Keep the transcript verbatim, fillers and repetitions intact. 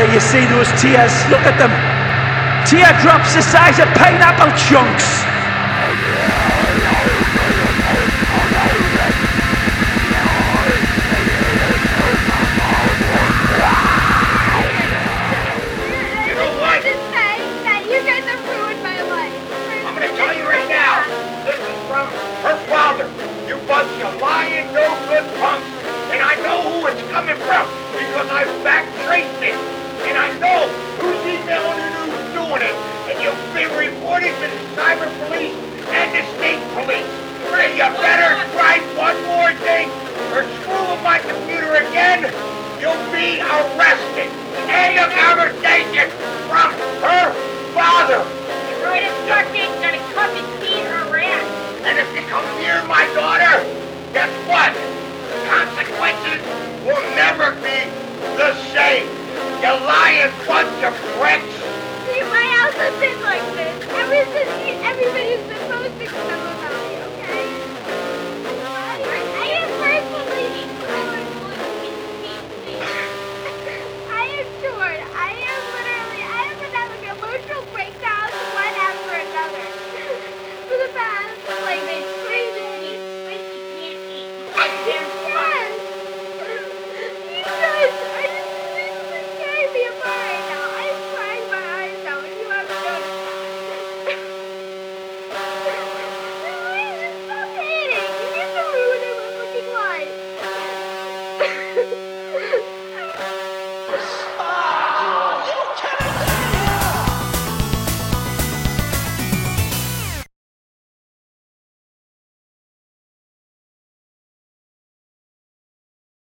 Yeah, you see those tears? Look at them. Teardrops the size of pineapple chunks. You know what? To say that you guys have ruined my life. I'm gonna tell you right now. This is from her father. You bunch of lying, no good punks. And I know who it's coming from because I've back traced it. And I know who's emailing and who's doing it. And you'll be reported to the cyber police and the state police. Ray, you better try one more thing or screw with my computer again. You'll be arrested. End of conversation from her father. Right, it's Chucky's gonna come and eat her ass. And if you come near my daughter,